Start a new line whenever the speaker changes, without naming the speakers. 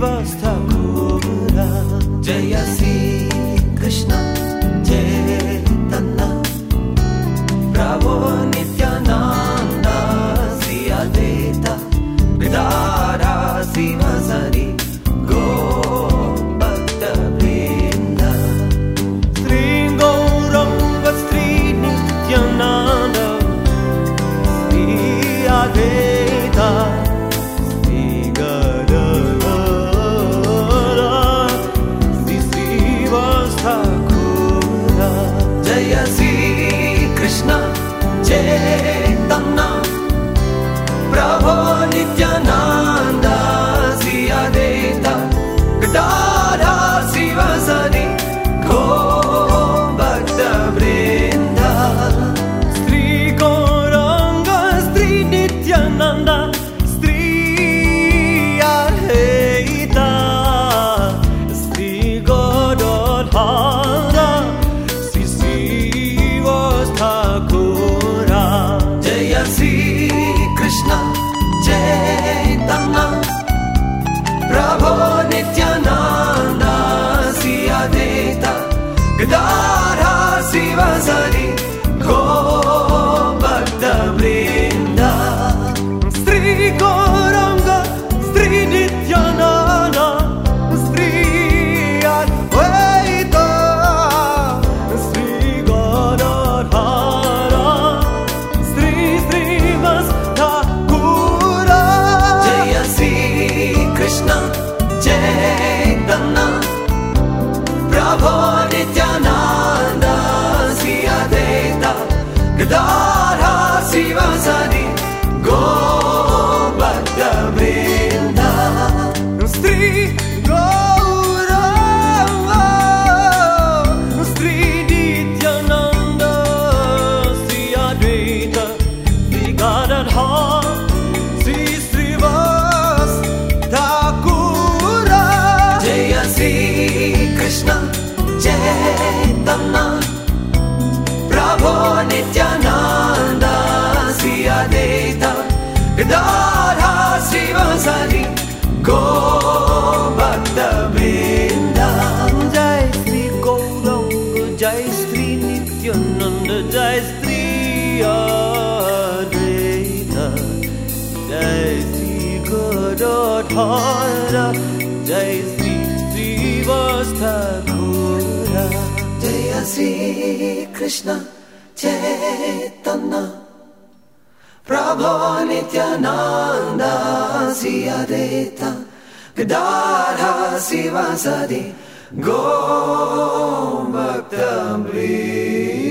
Srivasthakura Jaya Sri Krishna Chaitanya Prabhu Nityananda Sri Advaita Gadadhara Sivasari Gopakta Vrinda Sri Gauranga Sri Nityananda Sri Advaita Sri Gadadhara Sri Srivasthakura Jaya Sri Krishna Chaitanya Prabhu Nityananda Sri Advaita Gadadhara Sivasari Gopakta Vrinda Sri Gauranga Sri Nityananda Sri Advaita Sri Gadadhara Sri Srivasthakura Jaya Sri Krishna Chaitanya Prabhu Nityananda Sri Advaita Gadadhara Sivasari Gopakta Vrinda Sri Gauranga Sri Nityananda Sri Advaita Sri Gadadhara Sri Srivasthakura Jaya Sri Krishna Chaitanya Prabhu Nityananda Sri Advaita Gadadhara Sivasari Gopakta Vrinda Sri Gauranga Sri Nityananda Sri Advaita Sri Gadadhara Sri Srivasthakura Jaya Sri Krishna Chaitanya Prabhu Nityananda Sri Advaita Gadadhara Sivasari Gopakta Vrinda Jai Sri Gauranga Jai Sri Nityananda Jai Sri Advaita Jai Sri Gadadhara Jai Sri Srivasthakura Jaya Sri Krishna Chaitanya Prabhu Nityananda Sri Advaita Gadadhara Sivasari Gopakta Vrinda